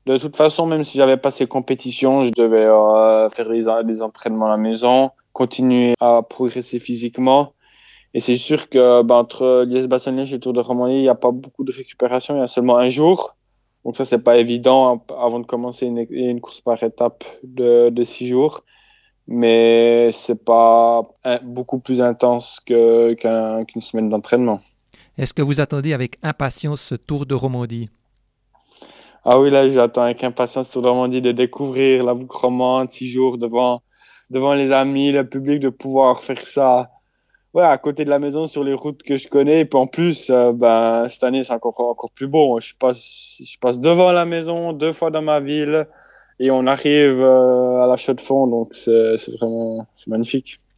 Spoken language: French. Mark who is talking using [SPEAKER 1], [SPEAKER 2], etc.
[SPEAKER 1] De toute façon, même si j'avais pas ces compétitions, je devais faire les entraînements à la maison, continuer à progresser physiquement. Et c'est sûr que entre Liège-Bastogne-Liège et le Tour de Romandie, il n'y a pas beaucoup de récupération, il y a seulement un jour. Donc ça, c'est pas évident avant de commencer une course par étape de 6 jours. Mais c'est pas beaucoup plus intense qu'une semaine d'entraînement.
[SPEAKER 2] Est-ce que vous attendez avec impatience ce Tour de Romandie?
[SPEAKER 1] Ah oui, là, j'attends avec impatience Tour de Romandie de découvrir la boucle romande, 6 jours devant les amis, le public, de pouvoir faire ça. Ouais, à côté de la maison, sur les routes que je connais. Et puis en plus, cette année, c'est encore plus beau. Je passe devant la maison 2 fois dans ma ville et on arrive à la Chaux-de-Fonds. Donc, c'est magnifique.